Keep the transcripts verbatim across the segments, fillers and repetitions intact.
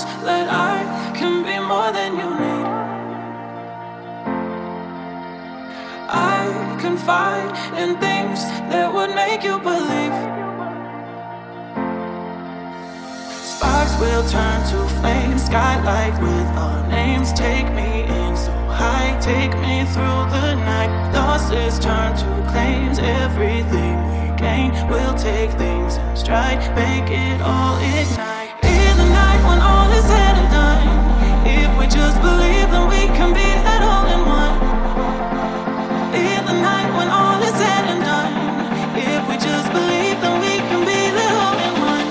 realize that I can be more than you need. I confide in things that would make you believe. Sparks will turn to flames, skylight with our names. Take me in so high, take me through the night. Losses turn to claims, everything we gain. We'll take things in stride, make it all ignite. In the night when all is said and done, if we just believe, then we can be that all in one. In the night when all is said and done, if we just believe, then we can be that all in one.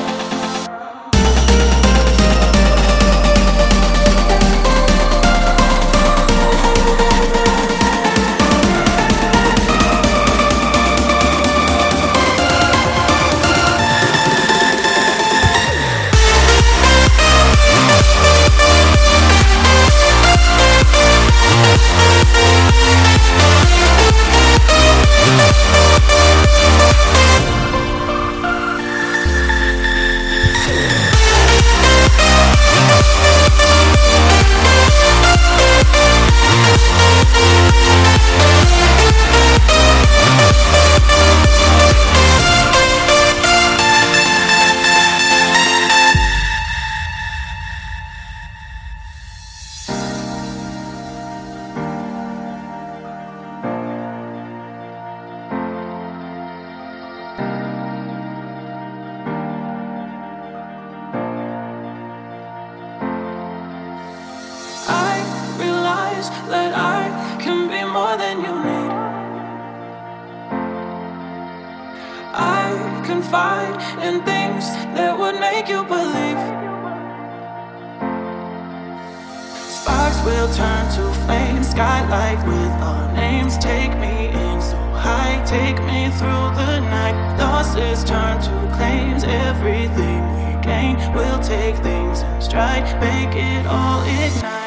That I can be more than you need. I confide in things that would make you believe. Sparks will turn to flames, skylight with our names. Take me in so high, take me through the night. Losses turn to claims, everything we gain. We'll take things in stride, make it all ignite.